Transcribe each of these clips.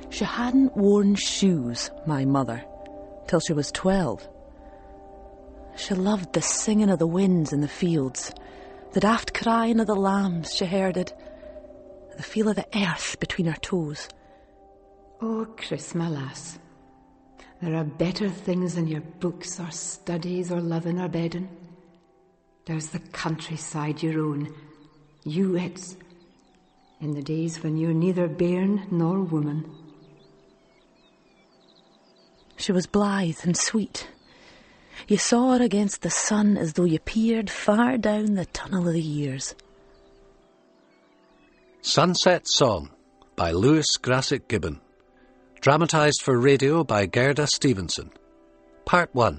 She hadn't worn shoes, my mother, till she was 12. She loved the singing of the winds in the fields, the daft crying of the lambs she herded, the feel of the earth between her toes. Oh, Chris, my lass, there are better things than your books or studies or loving or bedding. There's the countryside your own, you it's, in the days when you're neither bairn nor woman. She was blithe and sweet. You saw her against the sun as though you peered far down the tunnel of the years. Sunset Song by Lewis Grassic Gibbon. Dramatised for radio by Gerda Stevenson. Part 1.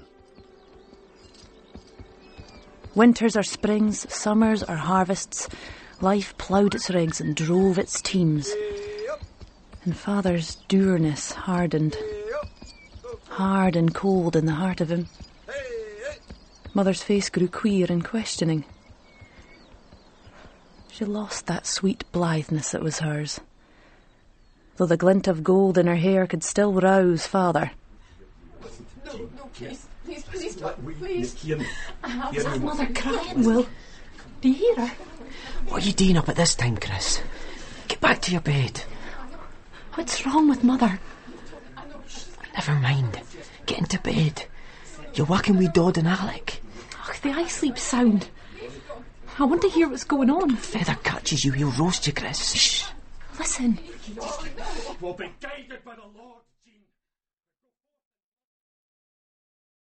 Winters or springs, summers or harvests, life ploughed its rigs and drove its teams. And Father's dourness hardened, hard and cold in the heart of him. Mother's face grew queer and questioning. She lost that sweet blitheness that was hers, though the glint of gold in her hair could still rouse Father. No, please stop, please. Is Mother crying, Will? Do you hear her? What are you doing up at this time, Chris? Get back to your bed. What's wrong with Mother? Never mind. Get into bed. You're working with Dodd and Alec. Ugh, the eye sleep sound. I want to hear what's going on. Feather catches you, he'll roast you, Chris. Shh. Listen. Will be guided by the Lord.